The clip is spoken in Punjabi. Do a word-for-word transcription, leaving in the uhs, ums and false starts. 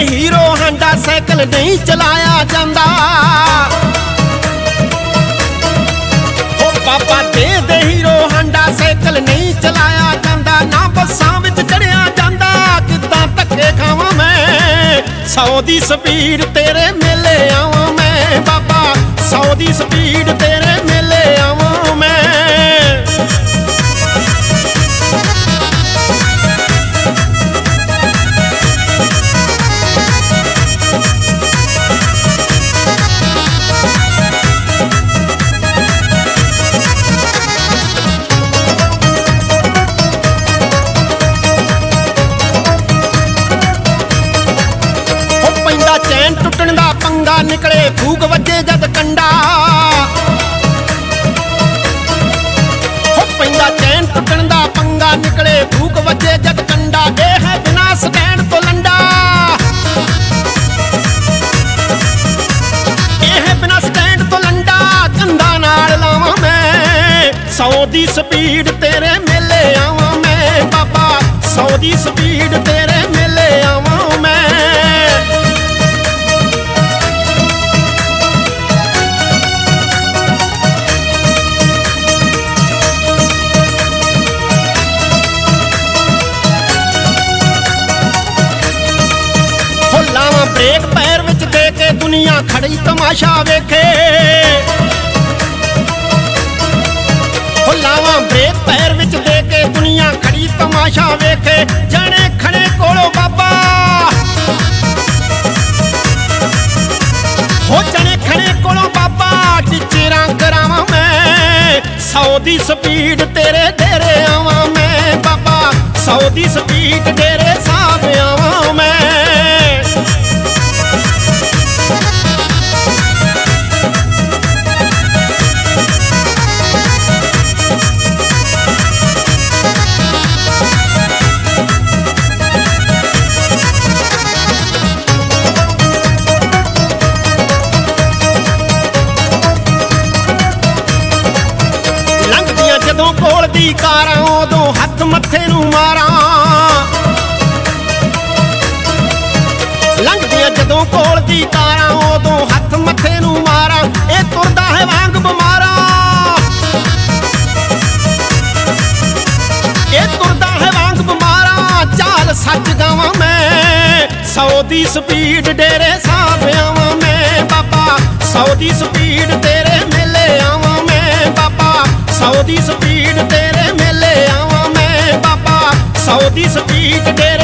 ਹੀਰੋ ਹਾਂਡਾ ਸਾਈਕਲ ਨਹੀਂ ਚਲਾਇਆ ਜਾਂਦਾ। ਓ ਬਾਬਾ ਦੇ ਦੇ ਹੀਰੋ ਹਾਂਡਾ ਸਾਈਕਲ ਨਹੀਂ ਚਲਾਇਆ ਜਾਂਦਾ। ਨਾ ਬੱਸਾਂ ਵਿੱਚ ਚੜਿਆ ਜਾਂਦਾ, ਕਿੱਦਾਂ ਧੱਕੇ ਖਾਵਾਂ ਮੈਂ। ਸੌ ਦੀ ਸਪੀਡ ਤੇਰੇ ਮੇਲੇ ਆਵਾਂ ਮੈਂ ਬਾਬਾ, ਸੌ ਦੀ ਸਪੀਡ ਤੇਰੇ ਮੇਲੇ ਆਵਾਂ ਮੈਂ। ਚੈਨ ਟੁੱਟਣ ਦਾ ਪੰਗਾ, ਨਿਕਲੇ ਫੂਕ ਵੱਜੇ ਜਦ ਕੰਡਾ। ਹੋ ਪੈਂਦਾ ਚੈਨ ਟੁੱਟਣ ਦਾ ਪੰਗਾ, ਨਿਕਲੇ ਫੂਕ ਵੱਜੇ ਜਦ ਕੰਡਾ। ਇਹ ਹੈ ਬਿਨਾਂ ਸਟੈਂਡ ਤੋਂ ਲੰਡਾ, ਇਹ ਹੈ ਬਿਨਾਂ ਸਟੈਂਡ ਤੋਂ ਲੰਡਾ। ਕੰਧਾਂ ਨਾਲ ਲਾਵਾਂ ਮੈਂ, ਸੌ ਦੀ ਸਪੀਡ ਤੇਰੇ ਮੇਲੇ ਆਵਾਂ ਮੈਂ ਬਾਬਾ, ਸੌ ਦੀ ਸਪੀਡ ਤੇਰੇ ਮੇਲੇ ਆਵਾਂ ਮੈਂ। ਲਾਵਾਂ ਬ੍ਰੇਕ ਪੈਰ ਵਿੱਚ ਦੇ ਕੇ ਦੁਨੀਆ ਖੜੀ ਤਮਾਸ਼ਾ ਵੇਖੇ। ਹੋ ਲਾਵਾਂ ਬ੍ਰੇਕ ਪੈਰ ਵਿੱਚ ਦੇ ਕੇ ਦੁਨੀਆ ਖੜੀ ਤਮਾਸ਼ਾ ਵੇਖੇ। ਜਾਣੇ ਖੜੇ ਕੋਲੋਂ ਬਾਬਾ, ਹੋ ਜਾਣੇ ਖੜੇ ਕੋਲੋਂ ਬਾਬਾ, ਟਿਚਰਾਂ ਕਰਾਵਾਂ ਮੈਂ। ਸੌ ਦੀ ਸਪੀਡ ਤੇਰੇ ਡੇਰੇ ਆਵਾਂ ਮੈਂ ਬਾਬਾ, ਸੌ ਦੀ ਸਪੀਡ ਡੇਰੇ ਸਾਹਿਬ ਆਵਾਂ ਮੈਂ। ਜਦੋਂ ਕੋਲ ਦੀ ਕਾਰਾਂ ਉਦੋਂ ਹੱਥ ਮੱਥੇ ਨੂੰ ਮਾਰਾਂ, ਲੰਘਦੀਆਂ ਜਦੋਂ ਕੋਲ ਦੀ ਕਾਰਾਂ ਉਦੋਂ ਹੱਥ ਮੱਥੇ ਨੂੰ ਮਾਰਾਂ। ਇਹ ਤੁਰਦਾ ਹੈ ਵਾਂਗ ਬਿਮਾਰਾ, ਇਹ ਤੁਰਦਾ ਹੈ ਵਾਂਗ ਬਿਮਾਰਾ। ਚਾਲ ਸੱਚ ਗਾਵਾਂ ਮੈਂ, ਸੌ ਦੀ ਸਪੀਡ ਡੇਰੇ ਸਾਹਿਬ ਆਵਾਂ ਮੈਂ ਬਾਬਾ, ਸੌ ਦੀ ਸਪੀਡ ਤੇਰੇ ਮੇਲੇ ਆਵਾਂ ਮੈਂ ਬਾਬਾ, ਸੌ ਦੀ ਸਪੀਡ ਤੇਰੇ ਮੇਲੇ ਆਵਾਂ ਮੈਂ ਬਾਬਾ, ਸੌ ਦੀ ਸਪੀਡ ਤੇਰੇ